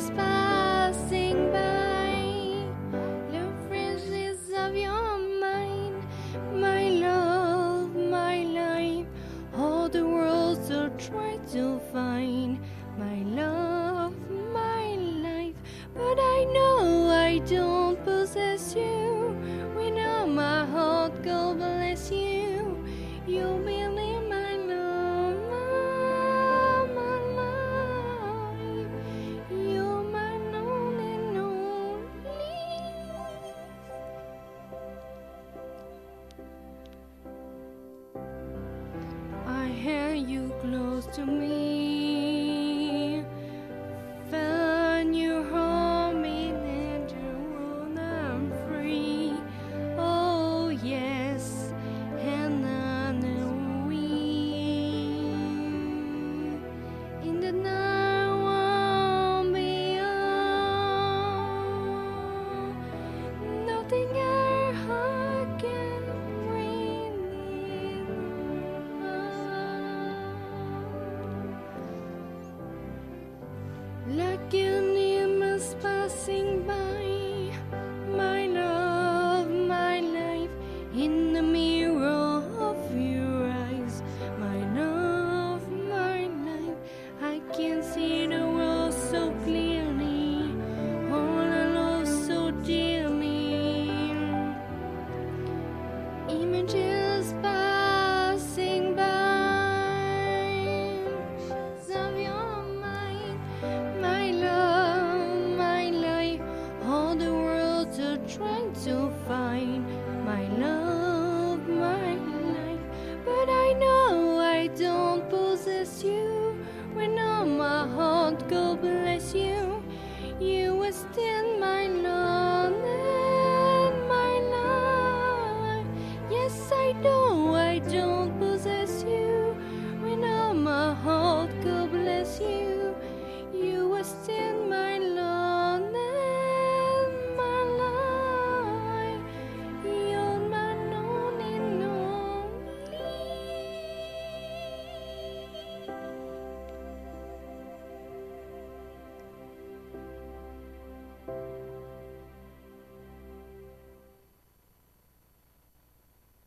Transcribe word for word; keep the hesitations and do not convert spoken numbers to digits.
is passing by. The fringes of your mind, my love, my life. All the worlds are trying to find my love, my life. But I know I don't possess you. When all my heart, God bless you. You'll be in my love, my life. You're my one and only. I held you close to me, felt you hold me in the world I'm free. Oh yes, and I know we in the night won't be on. Nothing our heart can bring me like an image passing by, my love, my life, in the mirror of your eyes, my love, my life. I can see the world so clearly, all I love so dearly. Images passing by, of your mind, my love, my life. All the worlds are trying to find my love, my life. But I know I don't possess you. When all my heart, God bless you. You are still my love.